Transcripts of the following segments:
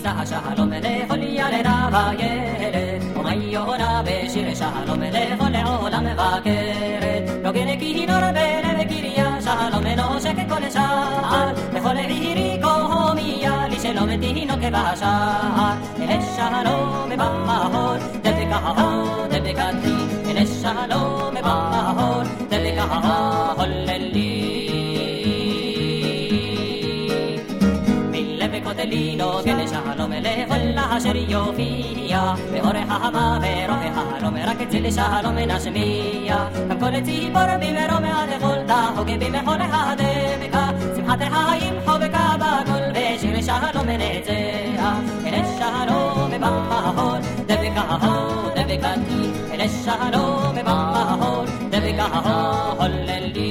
שלום לכל ילדה וילד ומה יונה בשיר שלום לכל עולם מבקרת לא גנה כי נורבנה וקריה שלום נושק כל שער לכל עירי קומיה לי שלום תינוק בשער שלום במהור דבקתי שלום במהור דבקה הוללי Lino che ne shalom le volla sherio fia ve ore hama ve rohe halom raket le shalom nashmiya kam koleti por bi me rome ade volta hoge bi me hole hade beka simhat hayim hobeka ba kol ve shir shalom nezea ele shalom ba mahol debeka debekati ele shalom ba mahol debeka holleli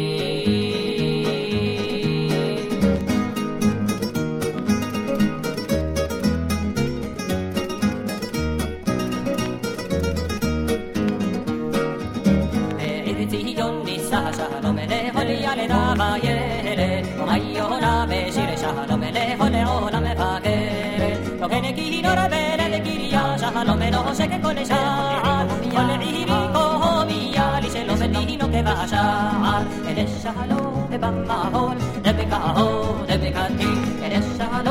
שלום לכל עולם מבקרת לא כן כי נורבנה וקריה שלום נושק כל שער כל עירי קומיה לי שלום תינוק בשער אלה שלום במהול דבקה דבקתי אלה שלום